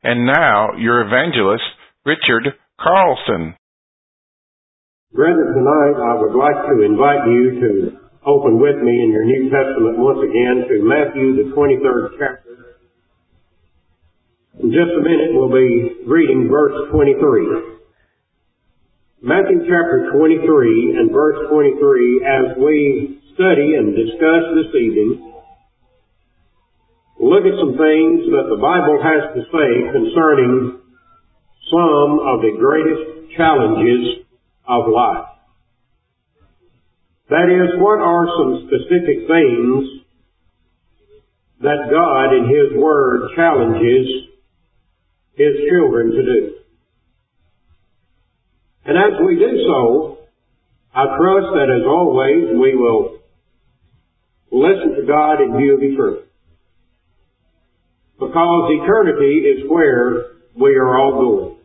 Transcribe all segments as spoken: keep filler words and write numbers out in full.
And now, your evangelist, Richard Carlson. Brethren, tonight I would like to invite you to open with me in your New Testament once again to Matthew, the twenty-third chapter. In just a minute we'll be reading verse twenty-three. Matthew chapter twenty-three and verse twenty-three, as we study and discuss this evening, look at some things that the Bible has to say concerning some of the greatest challenges of life. That is, what are some specific things that God in His Word challenges His children to do? And as we do so, I trust that as always we will listen to God in view of eternity. Because eternity is where we are all going.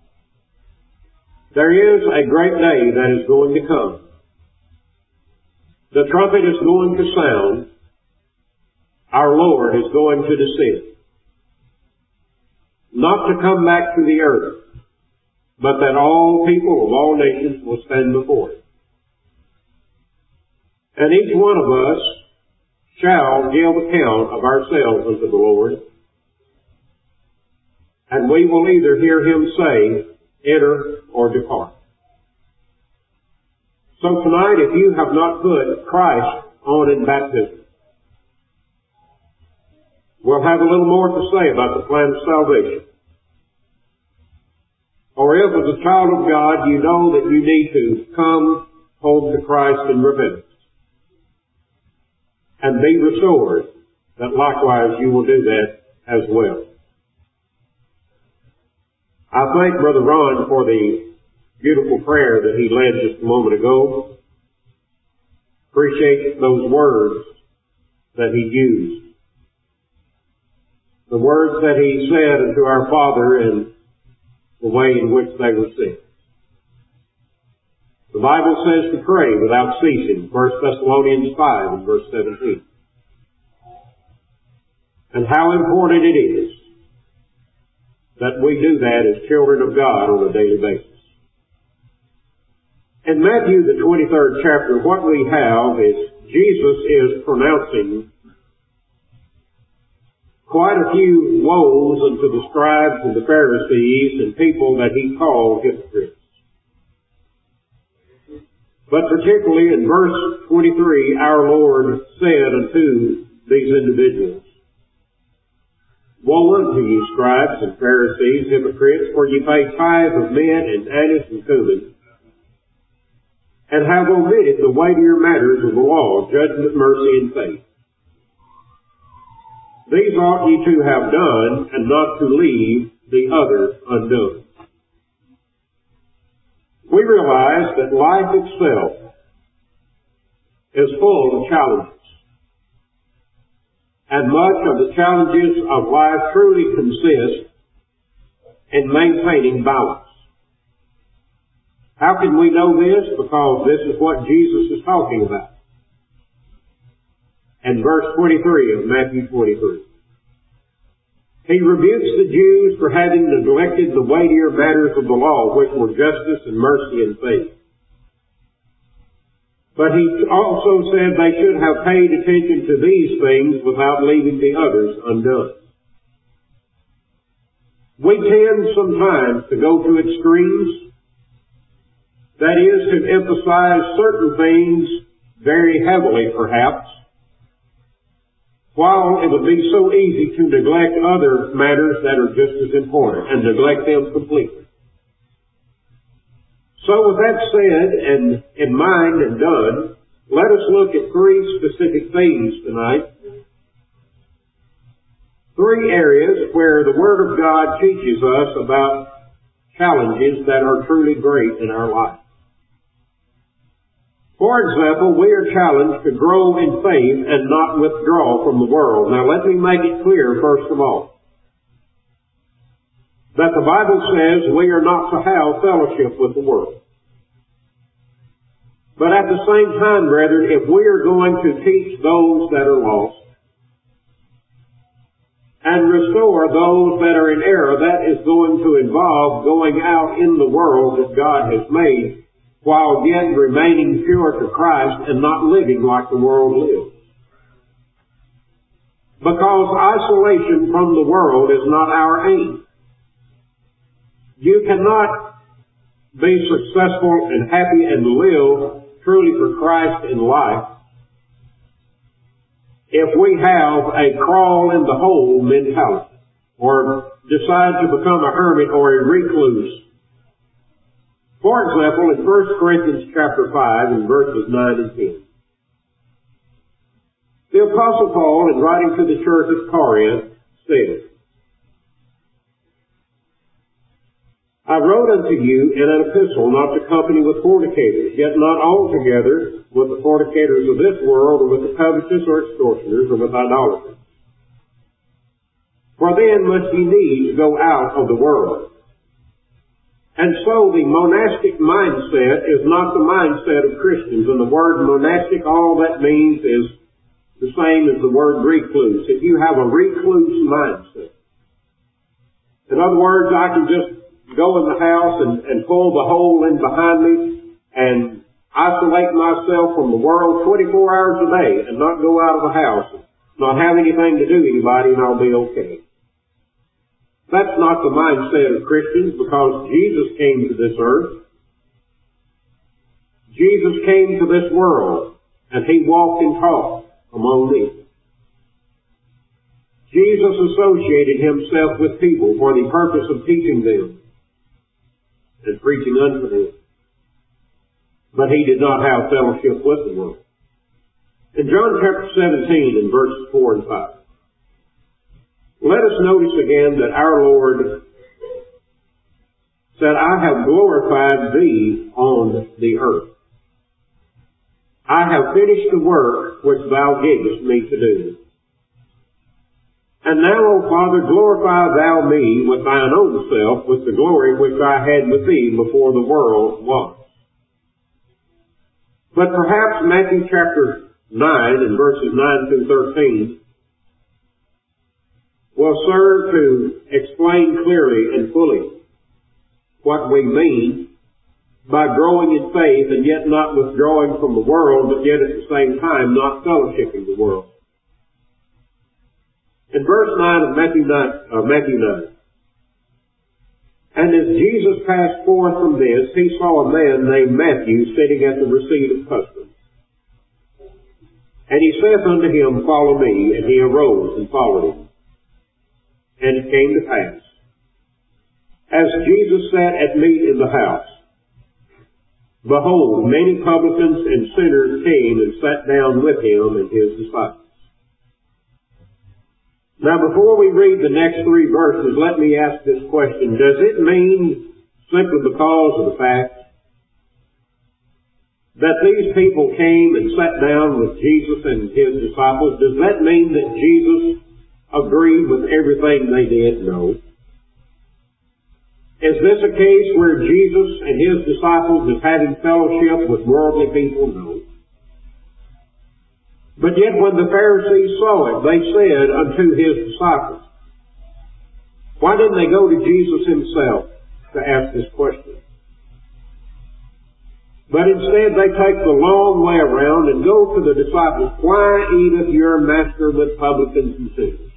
There is a great day that is going to come. The trumpet is going to sound. Our Lord is going to descend. Not to come back to the earth, but that all people of all nations will stand before Him. And each one of us shall give account of ourselves unto the Lord. And we will either hear Him say, enter or depart. So tonight, if you have not put Christ on in baptism, we'll have a little more to say about the plan of salvation. Or if as a child of God you know that you need to come home to Christ in repentance and be restored, that likewise you will do that as well. I thank Brother Ron for the beautiful prayer that he led just a moment ago. Appreciate those words that he used. The words that he said unto our Father and the way in which they were said. The Bible says to pray without ceasing, First Thessalonians five and verse seventeen. And how important it is that we do that as children of God on a daily basis. In Matthew, the twenty-third chapter, what we have is Jesus is pronouncing quite a few woes unto the scribes and the Pharisees and people that He called hypocrites. But particularly in verse twenty-three, our Lord said unto these individuals, Woe unto you, scribes and Pharisees, hypocrites, for ye pay tithe of mint and anise and cumin, and have omitted the weightier matters of the law, judgment, mercy, and faith. These ought ye to have done, and not to leave the other undone. We realize that life itself is full of challenges. And much of the challenges of life truly consist in maintaining balance. How can we know this? Because this is what Jesus is talking about. In verse twenty-three of Matthew twenty-three. He rebukes the Jews for having neglected the weightier matters of the law, which were justice and mercy and faith. But he also said they should have paid attention to these things without leaving the others undone. We tend sometimes to go to extremes. That is, to emphasize certain things very heavily, perhaps, while it would be so easy to neglect other matters that are just as important and neglect them completely. So with that said and in mind and done, let us look at three specific things tonight. Three areas where the Word of God teaches us about challenges that are truly great in our life. For example, we are challenged to grow in faith and not withdraw from the world. Now let me make it clear, first of all, that the Bible says we are not to have fellowship with the world. But at the same time, brethren, if we are going to teach those that are lost, and restore those that are in error. That is going to involve going out in the world that God has made, while yet remaining pure to Christ and not living like the world lives. Because isolation from the world is not our aim. You cannot be successful and happy and live truly for Christ in life if we have a crawl in the hole mentality, or decide to become a hermit or a recluse. For example, in First Corinthians chapter five and verses nine and ten, the Apostle Paul, in writing to the church at Corinth, said, I wrote unto you in an epistle not to company with fornicators, yet not altogether with the fornicators of this world, or with the covetous, or extortioners, or with idolaters. For then must ye needs go out of the world. And so the monastic mindset is not the mindset of Christians. And the word monastic, all that means is the same as the word recluse. If you have a recluse mindset, in other words, I can just go in the house and, and pull the hole in behind me and isolate myself from the world twenty-four hours a day and not go out of the house, and not have anything to do with anybody, and I'll be okay. That's not the mindset of Christians, because Jesus came to this earth. Jesus came to this world, and He walked and talked among men. Jesus associated Himself with people for the purpose of teaching them and preaching unto them. But He did not have fellowship with the world. In John chapter seventeen and verses four and five, let us notice again that our Lord said, I have glorified Thee on the earth. I have finished the work which Thou gavest me to do. And now, O Father, glorify Thou me with Thine own self, with the glory which I had with Thee before the world was. But perhaps Matthew chapter nine and verses nine through thirteen will serve to explain clearly and fully what we mean by growing in faith and yet not withdrawing from the world, but yet at the same time not fellowshipping the world. In verse nine of Matthew nine, uh, Matthew nine, and as Jesus passed forth from this, He saw a man named Matthew sitting at the receipt of customs. And He saith unto him, Follow me. And he arose and followed Him. And it came to pass, as Jesus sat at meat in the house, behold, many publicans and sinners came and sat down with Him and His disciples. Now, before we read the next three verses, let me ask this question. Does it mean, simply because of the fact that these people came and sat down with Jesus and His disciples, does that mean that Jesus agreed with everything they did? No. Is this a case where Jesus and His disciples is having fellowship with worldly people? No. But yet when the Pharisees saw it, they said unto His disciples, why didn't they go to Jesus Himself to ask this question? But instead they take the long way around and go to the disciples, why eateth your master with publicans and sinners?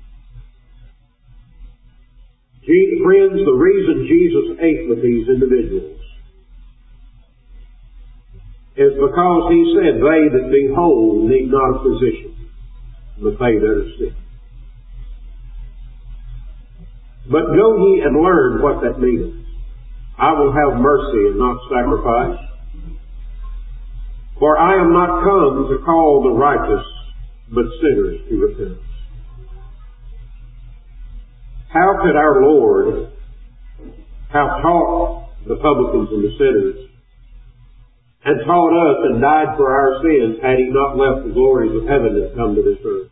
Friends, the reason Jesus ate with these individuals is because He said, they that be whole need not a physician, but they that are sick. But go ye and learn what that meaneth. I will have mercy and not sacrifice. For I am not come to call the righteous, but sinners to repentance. How could our Lord have taught the publicans and the sinners and taught us and died for our sins had He not left the glories of heaven and come to this earth?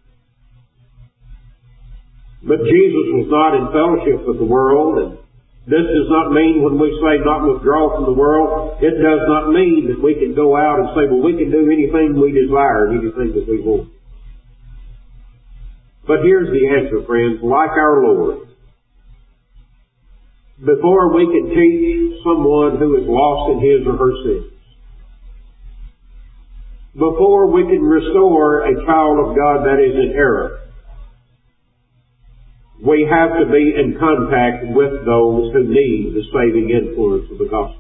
But Jesus was not in fellowship with the world, and this does not mean when we say not withdraw from the world, it does not mean that we can go out and say, well, we can do anything we desire and anything that we want. But here's the answer, friends. Like our Lord, before we can teach someone who is lost in his or her sins, before we can restore a child of God that is in error, we have to be in contact with those who need the saving influence of the gospel.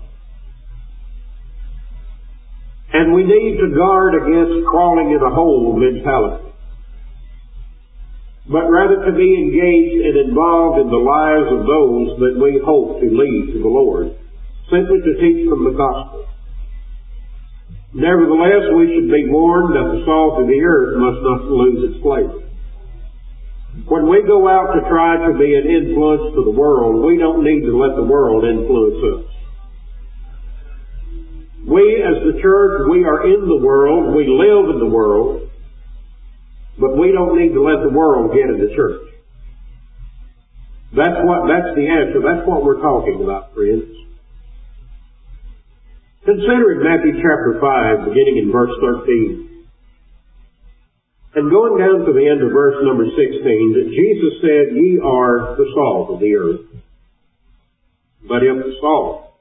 And we need to guard against crawling in a hole mentality, but rather to be engaged and involved in the lives of those that we hope to lead to the Lord, simply to teach them the gospel. Nevertheless, we should be warned that the salt of the earth must not lose its flavor. When we go out to try to be an influence to the world, we don't need to let the world influence us. We as the church, we are in the world, we live in the world, but we don't need to let the world get in the church. That's what, that's the answer. That's what we're talking about, friends. Consider in Matthew chapter five, beginning in verse thirteen. And going down to the end of verse number sixteen, that Jesus said, "Ye are the salt of the earth. But if the salt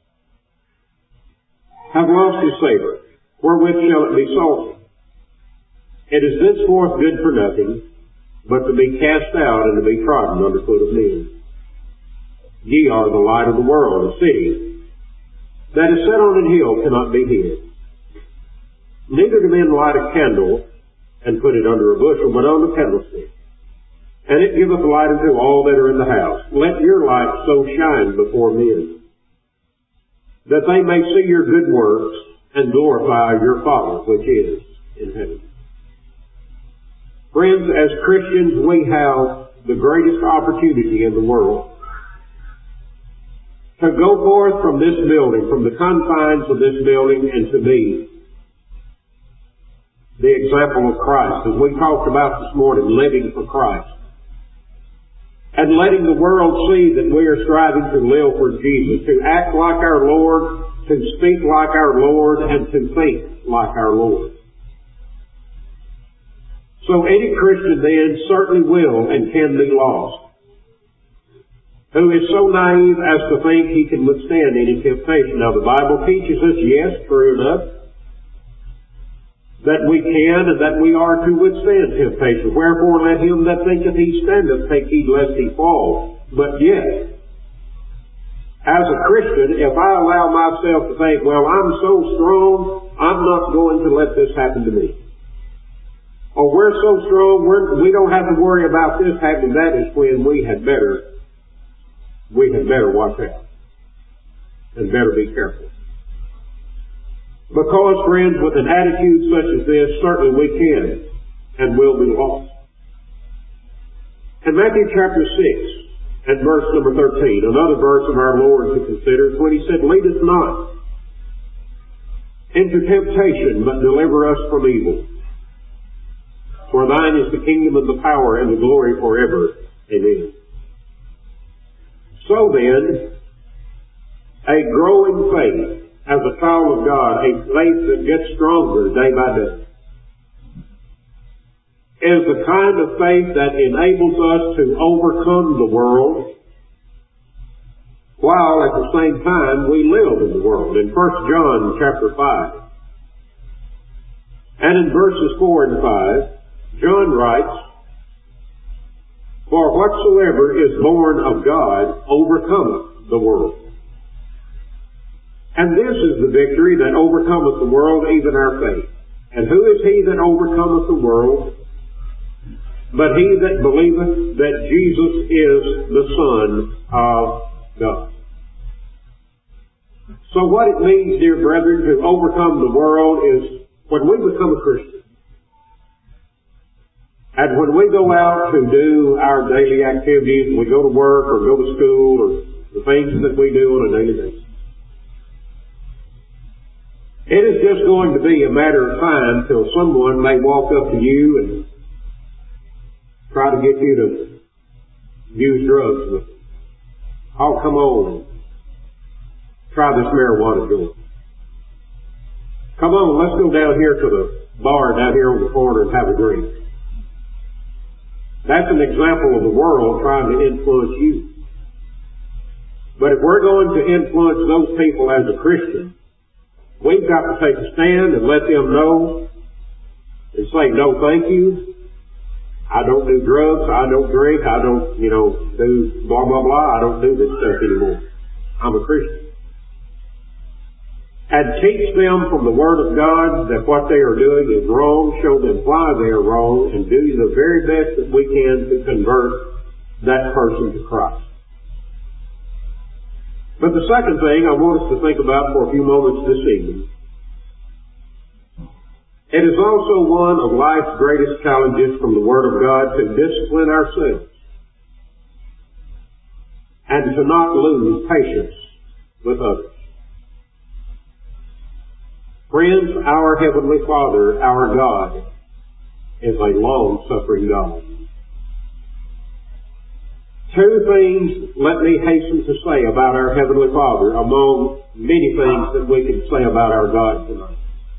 have lost his savor, wherewith shall it be salted? It is thenceforth good for nothing, but to be cast out and to be trodden under foot of men. Ye are the light of the world. A city that is set on an hill cannot be hid. Neither do men light a candle and put it under a bushel, but on the candlestick. And it giveth light unto all that are in the house. Let your light so shine before men, that they may see your good works and glorify your Father which is in heaven." Friends, as Christians, we have the greatest opportunity in the world to go forth from this building, from the confines of this building, and to be the example of Christ, as we talked about this morning, living for Christ. And letting the world see that we are striving to live for Jesus, to act like our Lord, to speak like our Lord, and to think like our Lord. So any Christian then certainly will and can be lost, who is so naive as to think he can withstand any temptation. Now the Bible teaches us, yes, true enough, that we can and that we are to withstand temptation. Wherefore let him that thinketh he standeth take heed lest he fall. But yet, as a Christian, if I allow myself to think, well, I'm so strong, I'm not going to let this happen to me. Or we're so strong, we're, we don't have to worry about this happening, that is when we had better, we had better watch out. And better be careful. Because, friends, with an attitude such as this, certainly we can and will be lost. In Matthew chapter six and verse number thirteen, another verse of our Lord to consider, is when he said, "Lead us not into temptation, but deliver us from evil. For thine is the kingdom and the power and the glory forever. Amen." So then, a growing faith as a child of God, a faith that gets stronger day by day, is the kind of faith that enables us to overcome the world while at the same time we live in the world. In First John chapter five and in verses four and five, John writes, "For whatsoever is born of God overcometh the world. And this is the victory that overcometh the world, even our faith. And who is he that overcometh the world? But he that believeth that Jesus is the Son of God." So what it means, dear brethren, to overcome the world is when we become a Christian, and when we go out to do our daily activities, we go to work or go to school or the things that we do on a daily basis, it is just going to be a matter of time till someone may walk up to you and try to get you to use drugs with them. "Oh, come on, try this marijuana joint. Come on, let's go down here to the bar down here on the corner and have a drink." That's an example of the world trying to influence you. But if we're going to influence those people as a Christian, we've got to take a stand and let them know and say, no thank you. I don't do drugs. I don't drink. I don't, you know, do blah, blah, blah. I don't do this stuff anymore. I'm a Christian. And teach them from the Word of God that what they are doing is wrong, show them why they are wrong, and do the very best that we can to convert that person to Christ. But the second thing I want us to think about for a few moments this evening, it is also one of life's greatest challenges from the Word of God to discipline ourselves and to not lose patience with others. Friends, our Heavenly Father, our God, is a long-suffering God. Two things let me hasten to say about our Heavenly Father among many things that we can say about our God tonight.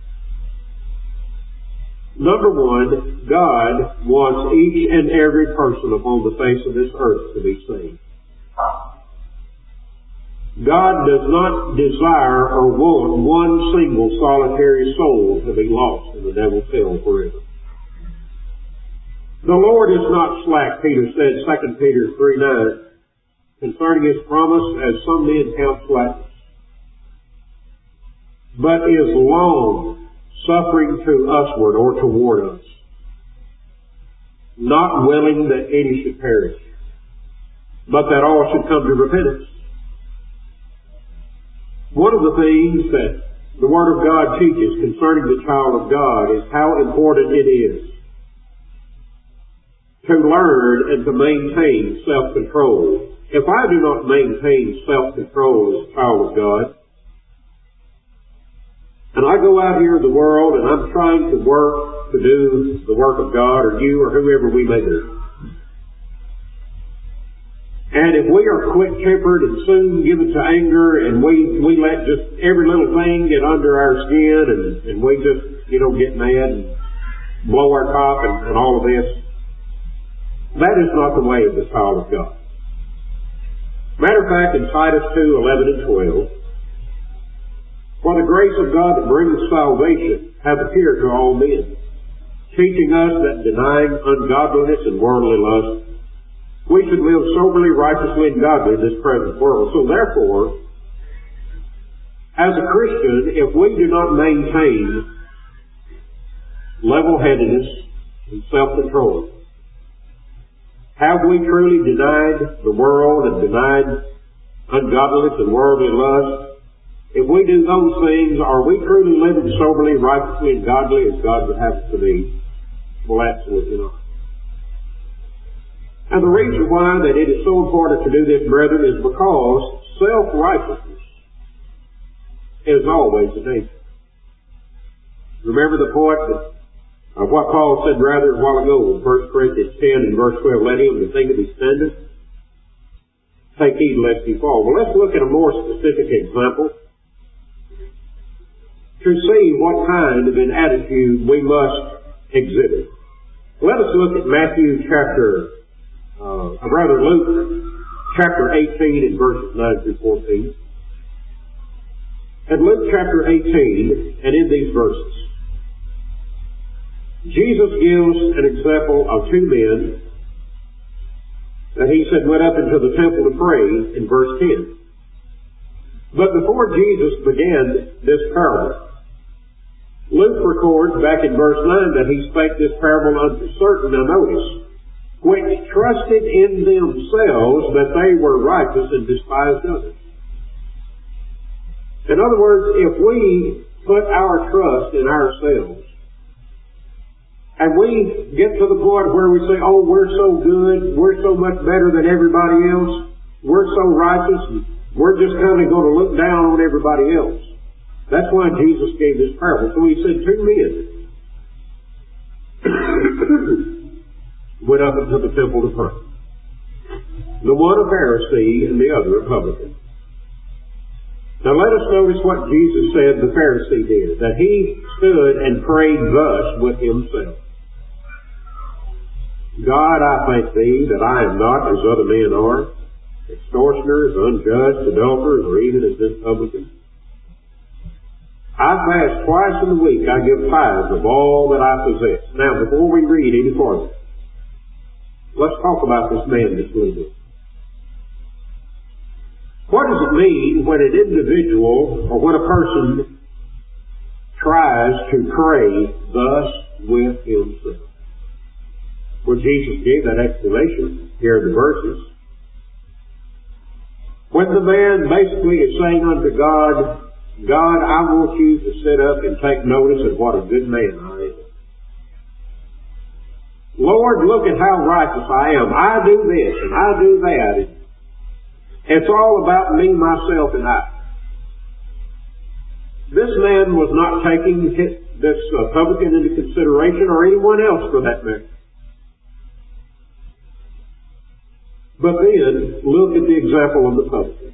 Number one, God wants each and every person upon the face of this earth to be saved. God does not desire or want one single solitary soul to be lost in the devil's hell forever. The Lord is not slack, Peter said, Second Peter three nine, concerning His promise, as some men count slackness, but is long suffering to usward or toward us, not willing that any should perish, but that all should come to repentance. One of the things that the Word of God teaches concerning the child of God is how important it is to learn and to maintain self-control. If I do not maintain self-control as a child of God, and I go out here in the world and I'm trying to work to do the work of God, or you or whoever we may be, and if we are quick-tempered and soon given to anger, and we, we let just every little thing get under our skin, and, and we just, you know, get mad and blow our top and, and all of this, that is not the way of the child of God. Matter of fact, in Titus two eleven and twelve, for the grace of God that bringeth salvation hath appeared to all men, teaching us that denying ungodliness and worldly lust, we should live soberly, righteously, and godly in this present world. So therefore, as a Christian, if we do not maintain level-headedness and self-control, have we truly denied the world and denied ungodliness and worldly lust? If we do those things, are we truly living soberly, righteously, and godly as God would have us to be? Well, absolutely not. And the reason why that it is so important to do this, brethren, is because self-righteousness is always a danger. Remember the point that, of what Paul said rather a while ago in First Corinthians ten and verse twelve, let him that thinketh he standeth take heed lest he fall. Well, let's look at a more specific example to see what kind of an attitude we must exhibit. Let us look at Matthew chapter Uh, rather Luke chapter eighteen and verses nine through fourteen. And Luke chapter eighteen, and in these verses, Jesus gives an example of two men that he said went up into the temple to pray in verse ten. But before Jesus began this parable, Luke records back in verse nine that he spake this parable unto certain, now notice, which trusted in themselves that they were righteous and despised others. In other words, if we put our trust in ourselves, and we get to the point where we say, oh, we're so good, we're so much better than everybody else, we're so righteous, and we're just kind of going to look down on everybody else. That's why Jesus gave this parable. So he said two men went up into the temple to pray. The one a Pharisee and the other a publican. Now let us notice what Jesus said the Pharisee did, that he stood and prayed thus with himself. God, I thank Thee that I am not as other men are, extortioners, unjust, adulterers, or even as this publican. I fast twice in the week. I give tithes of all that I possess. Now, before we read any further, let's talk about this man just a little bit. What does it mean when an individual or when a person tries to pray thus with himself? Well, Jesus gave that explanation here in the verses. When the man basically is saying unto God, God, I want you to sit up and take notice of what a good man I am. Lord, look at how righteous I am. I do this and I do that. It's all about me, myself, and I. This man was not taking this uh, publican into consideration, or anyone else for that matter. But then, look at the example of the publican.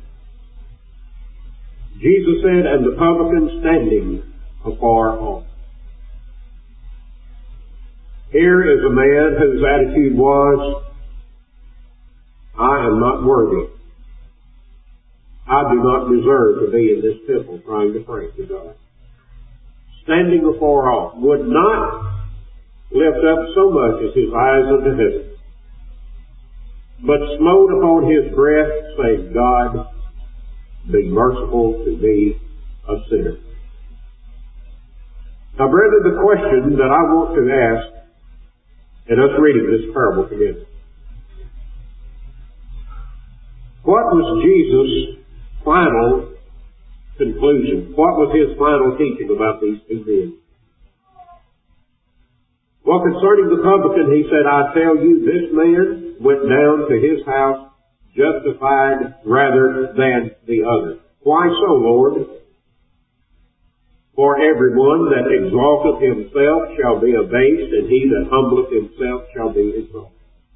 Jesus said, and the publican standing afar off. Here is a man whose attitude was, I am not worthy. I do not deserve to be in this temple trying to pray to God. Standing afar off, would not lift up so much as his eyes unto heaven, but smote upon his breast, saying, God, be merciful to me, a sinner. Now, brethren, the question that I want to ask, and us reading this parable together, what was Jesus' final conclusion? What was his final teaching about these two men? Well, concerning the publican, he said, I tell you, this man went down to his house justified rather than the other. Why so, Lord? For everyone that exalteth himself shall be abased, and he that humbleth himself shall be exalted.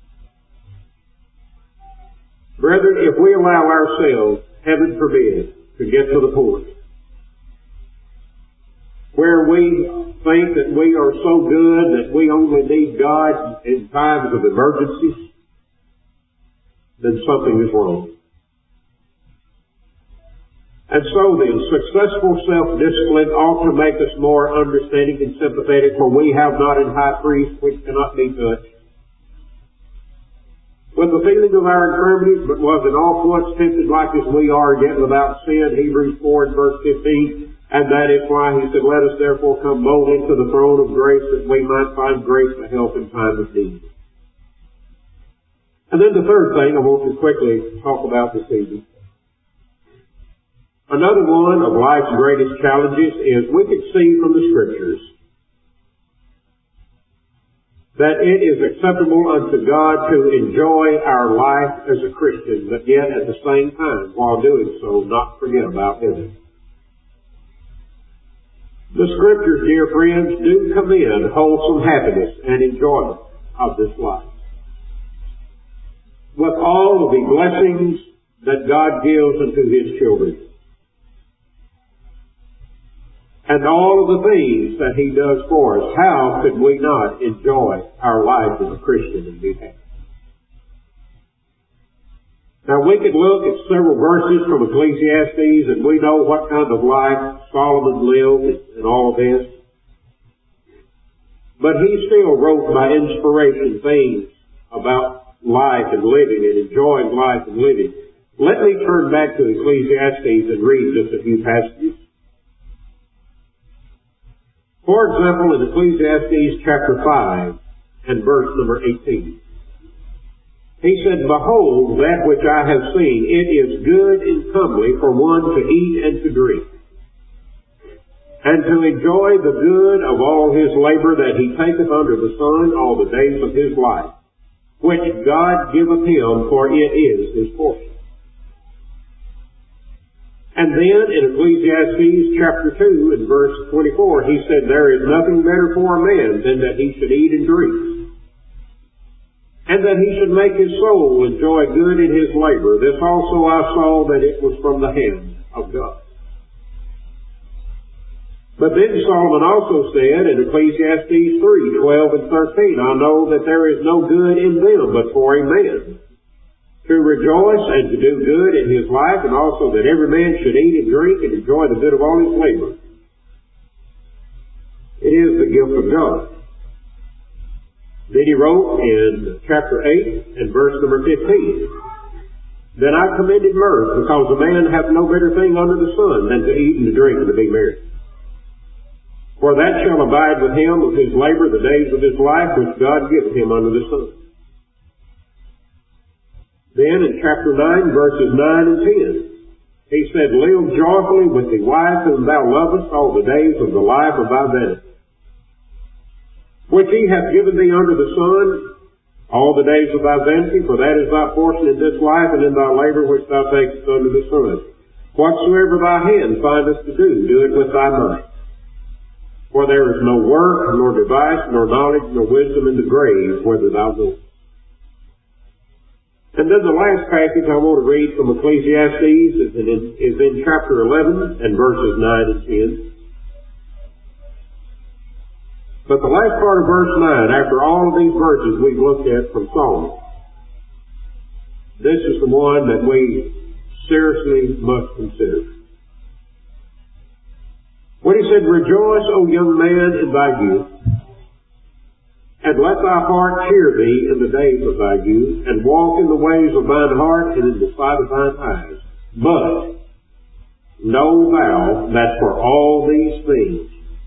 Brethren, if we allow ourselves, heaven forbid, to get to the point where we think that we are so good that we only need God in times of emergencies, then something is wrong. And so then, successful self-discipline ought to make us more understanding and sympathetic, for we have not an high priest which cannot be touched with the feeling of our infirmities, but was in all points tempted like as we are, yet without sin, Hebrews four and verse fifteen. And that is why he said, let us therefore come boldly to the throne of grace, that we might find grace to help in time of need. And then the third thing I want to quickly talk about this evening. Another one of life's greatest challenges is we can see from the Scriptures that it is acceptable unto God to enjoy our life as a Christian, but yet at the same time, while doing so, not forget about heaven. The Scriptures, dear friends, do commend wholesome happiness and enjoyment of this life, with all of the blessings that God gives unto His children, and all of the things that He does for us. How could we not enjoy our life as a Christian and be happy? Now, we could look at several verses from Ecclesiastes, and we know what kind of life Solomon lived and all of this. But he still wrote by inspiration things about life and living and enjoying life and living. Let me turn back to Ecclesiastes and read just a few passages. For example, in Ecclesiastes chapter five and verse number eighteen, he said, behold, that which I have seen, it is good and comely for one to eat and to drink, and to enjoy the good of all his labor that he taketh under the sun all the days of his life, which God giveth him, for it is his portion. And then in Ecclesiastes chapter two and verse twenty-four, he said, there is nothing better for a man than that he should eat and drink, and that he should make his soul enjoy good in his labor. This also I saw, that it was from the hand of God. But then Solomon also said in Ecclesiastes three, twelve and thirteen, I know that there is no good in them but for a man to rejoice and to do good in his life, and also that every man should eat and drink and enjoy the good of all his labor. It is the gift of God. Then he wrote in chapter eight and verse number fifteen, Then I commended mirth, because a man hath no better thing under the sun than to eat and to drink and to be merry. For that shall abide with him of his labor the days of his life, which God giveth him under the sun. Then in chapter nine, verses nine and ten, he said, Live joyfully with the wife whom thou lovest all the days of the life of thy vanity, which he hath given thee under the sun, all the days of thy vanity, for that is thy portion in this life, and in thy labor which thou takest under the sun. Whatsoever thy hand findeth to do, do it with thy might. For there is no work, nor device, nor knowledge, nor wisdom in the grave, whither thou goest. And then the last passage I want to read from Ecclesiastes is in, is in chapter eleven and verses nine and ten. But the last part of verse nine, after all of these verses we've looked at from Solomon, this is the one that we seriously must consider. When he said, Rejoice, O young man, in thy youth, and let thy heart cheer thee in the days of thy youth, and walk in the ways of thine heart and in the sight of thine eyes. But know thou that for all these things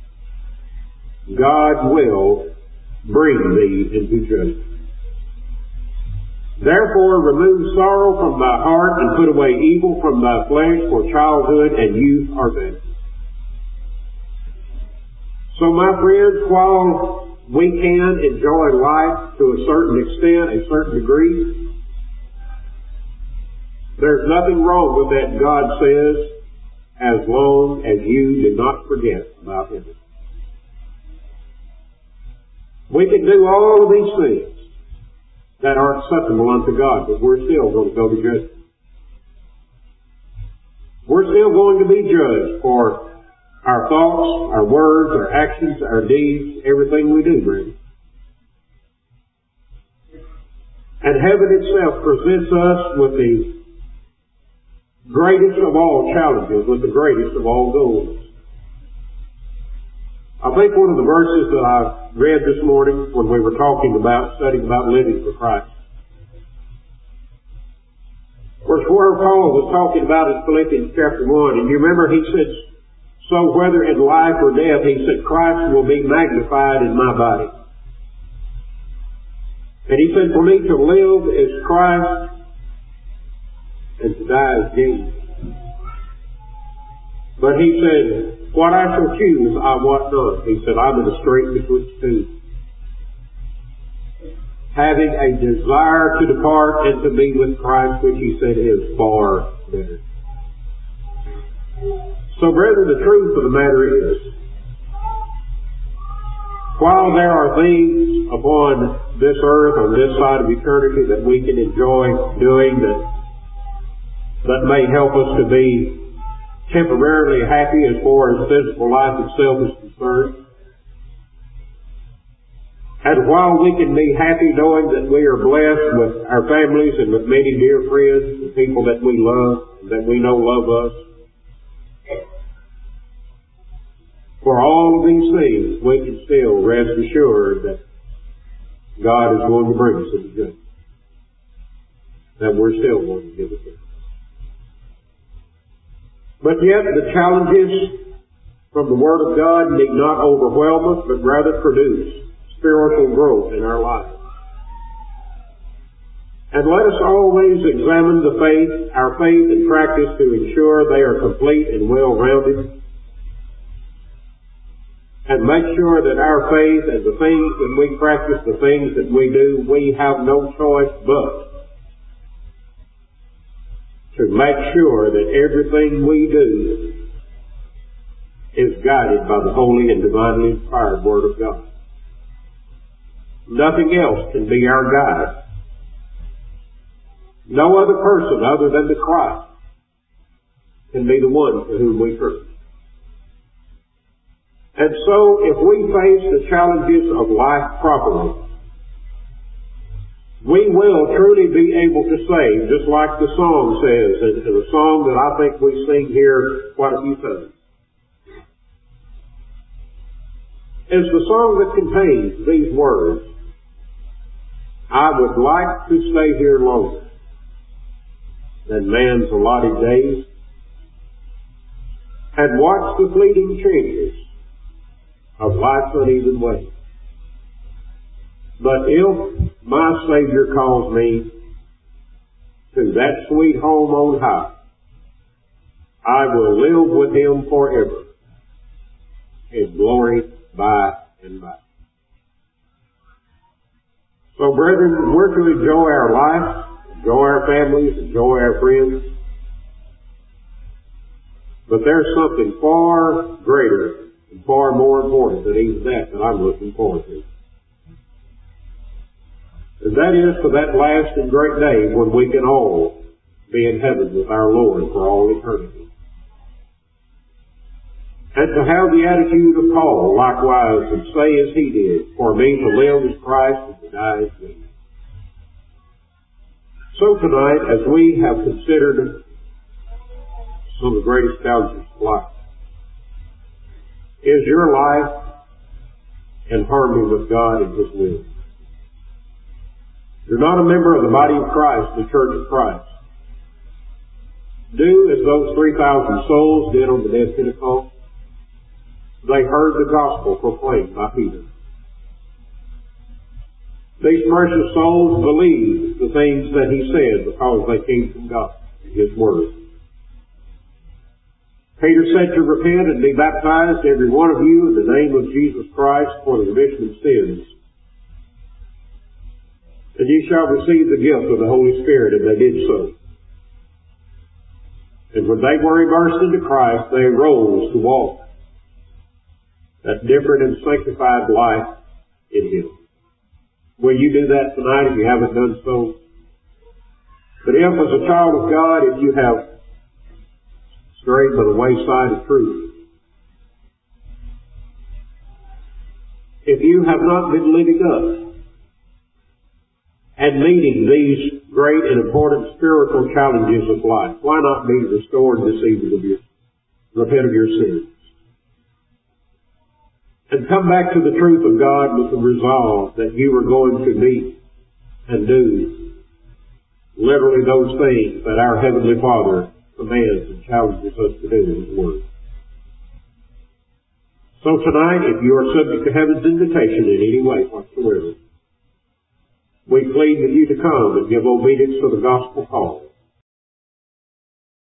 God will bring thee into judgment. Therefore remove sorrow from thy heart, and put away evil from thy flesh, for childhood and youth are vanity. So my friends, while we can enjoy life to a certain extent, a certain degree, there's nothing wrong with that, God says, as long as you do not forget about Him. We can do all of these things that are acceptable unto God, but we're still going to go to judgment. We're still going to be judged for our thoughts, our words, our actions, our deeds, everything we do, brethren. And heaven itself presents us with the greatest of all challenges, with the greatest of all goals. I think one of the verses that I read this morning when we were talking about, studying about living for Christ, was where Paul was talking about in Philippians chapter one. And you remember he said, So whether in life or death, he said, Christ will be magnified in my body. And he said, for me to live is Christ, and to die is gain. But he said, what I shall choose, I want not. He said, I'm in a strait betwixt two. Having a desire to depart and to be with Christ, which he said is far better. So, brethren, the truth of the matter is, while there are things upon this earth, on this side of eternity, that we can enjoy doing that, that may help us to be temporarily happy as far as physical life itself is concerned, and while we can be happy knowing that we are blessed with our families and with many dear friends, the people that we love, that we know love us, for all of these things, we can still rest assured that God is going to bring us into judgment. That we're still going to give it to Him. But yet, the challenges from the Word of God need not overwhelm us, but rather produce spiritual growth in our lives. And let us always examine the faith, our faith and practice to ensure they are complete and well-rounded. And make sure that our faith and the things that we practice, the things that we do, we have no choice but to make sure that everything we do is guided by the holy and divinely inspired Word of God. Nothing else can be our guide. No other person other than the Christ can be the one to whom we turn. And so, if we face the challenges of life properly, we will truly be able to say, just like the song says, and the song that I think we sing here quite a few times, is the song that contains these words, I would like to stay here longer than man's allotted days, and watch the fleeting changes of life's uneven way. But if my Savior calls me to that sweet home on high, I will live with Him forever in glory by and by. So, brethren, we're to enjoy our life, enjoy our families, enjoy our friends. But there's something far greater and far more important than even that that I'm looking forward to. And that is for that last and great day when we can all be in heaven with our Lord for all eternity. And to have the attitude of Paul, likewise, and say as he did, for me to live is Christ and to die is gain. So tonight, as we have considered some of the greatest challenges of life, is your life in harmony with God and His will? You're not a member of the body of Christ, the Church of Christ. Do as those three thousand souls did on the day of Pentecost. They heard the gospel proclaimed by Peter. These precious souls believed the things that he said because they came from God and His Word. Peter said to repent and be baptized, every one of you, in the name of Jesus Christ for the remission of sins, and ye shall receive the gift of the Holy Spirit, and they did so. And when they were immersed into Christ, they arose to walk that different and sanctified life in Him. Will you do that tonight if you haven't done so? But if, as a child of God, if you have strayed by the wayside of truth, if you have not been living up and meeting these great and important spiritual challenges of life, why not be restored this evening of your, repent of your sins, and come back to the truth of God with the resolve that you are going to meet and do literally those things that our Heavenly Father commands and challenges us to do in His Word. So tonight, if you are subject to heaven's invitation in any way whatsoever, we plead with you to come and give obedience to the gospel call.